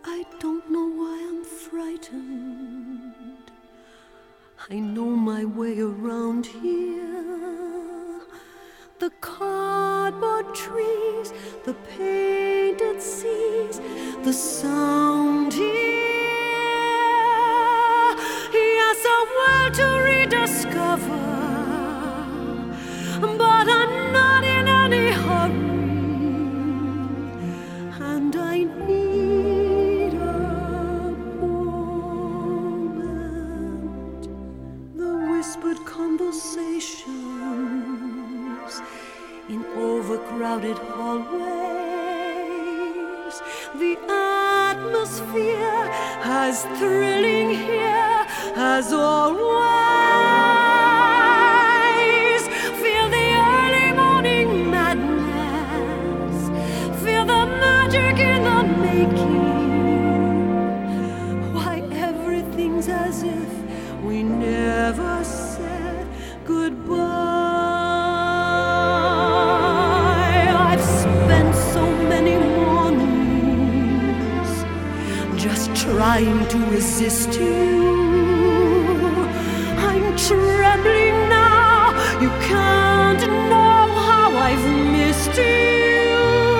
I don't know why I'm frightened. I know my way around here. The cardboard trees, the painted seas, the sound here. Yes, a world to rediscover, but I'm not in any hurry, and I need a moment. The whispered conversations in overcrowded hallways, the atmosphere as thrilling here as always. Feel the early morning madness, feel the magic in the making. Why everything's as if we never said goodbye. I've spent so many mornings just trying to resist you. I'm trembling now, you can't know how I've missed you.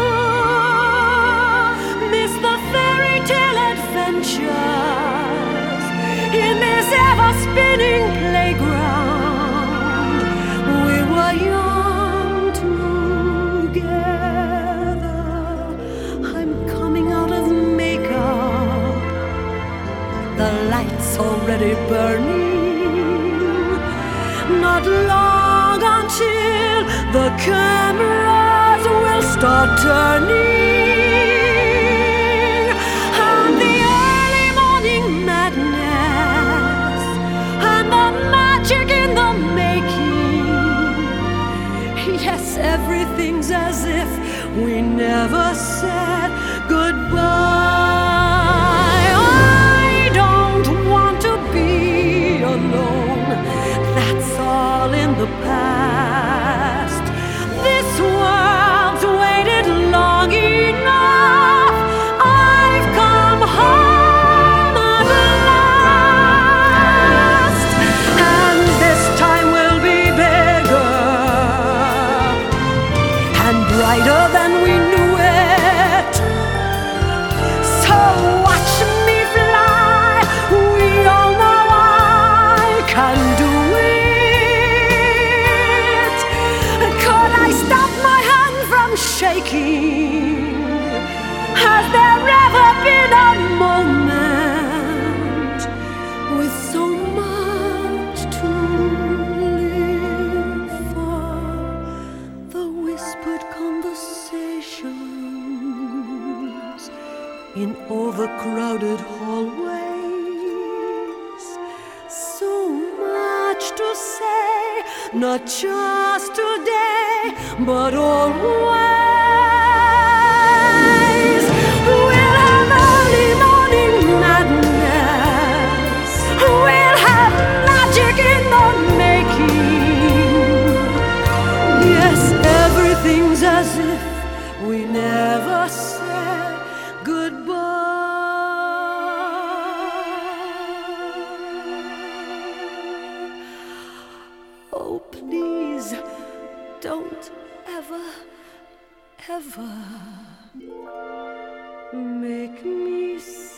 Miss the fairy tale adventures in this ever-spinning playground. We were young together. I'm coming out of makeup, the lights already burning. Not long until the cameras will start turning, and the early morning madness and the magic in the making. Yes, everything's as if we never said goodbye. I don't want to be alone, that's all in the past. This world's waited long enough. I've come home at last, and this time will be bigger and brighter than we knew it. So watch me fly, we all know I can do it. Could I stop my hand from shaking? Has there ever been a moment with so much to live for? The whispered conversations in overcrowded hallways, so much to say, not just today, but always. We'll have early morning madness, we'll have magic in the making. Yes, everything's as if we never said goodbye. Oh, please, don't ever, ever make me